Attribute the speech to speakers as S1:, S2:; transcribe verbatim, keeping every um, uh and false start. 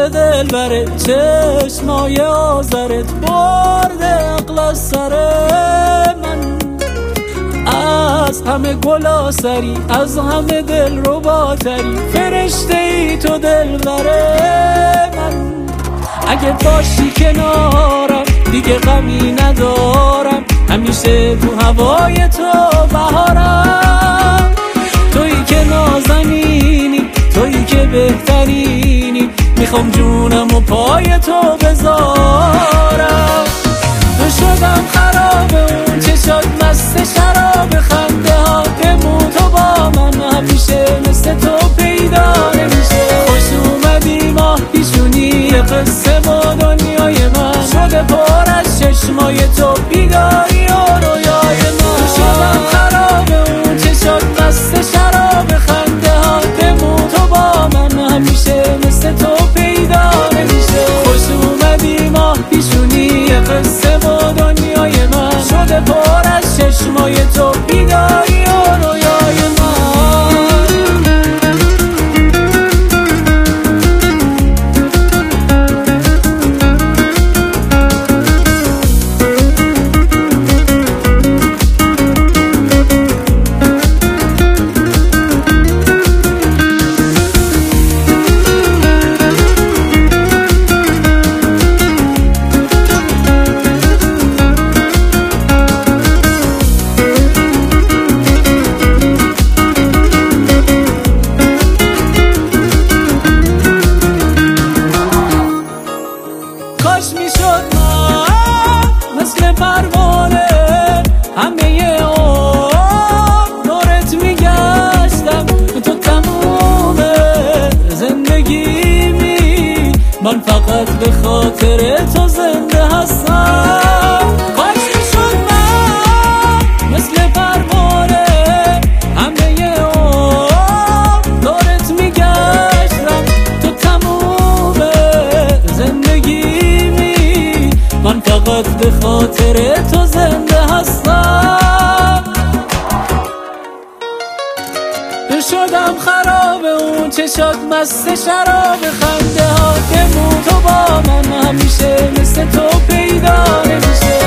S1: دل برت، چشمای آزرت برده عقل از سر من. از همه گلا سری، از همه دل رو باتری، فرشته ای تو دل بره من. اگه باشی کنارم دیگه غمی ندارم، همیشه تو هوای تو بهارم. تویی که نازنینی، تویی که بهترینی، میخوام جونم و پای تو بذارم. تو شدم خراب اون چشات مست شراب، خنده ها دمو تو با من همیشه مثل تو پیدا نمیشه. خوش اومدی ماه پیشونی قصه با دنیای من، شده پر از چشمای تو بیداری و رویای من. تو شدم خراب اون چشات مست شراب، خنده ها دمو تو با من همیشه مثل تو پیدا نمیشه. خوش اومدی ماه پیشونی قصه با دنیای من، شده پر از چشمای تو بیداری و رویای من. کاش میشد من مثل پروانه همه عمر دورت میگشتم، تو تموم زندگیمی، من فقط به خاطر تو زنده هستم. کاش میشد من مثل پروانه همه عمر دورت میگشتم، تو تموم زندگی، من فقط به خاطر تو زنده هستم. شدم خراب اون چشات مست شراب، خنده ها دمو تو با من همیشه مثل تو پیدا نمیشه.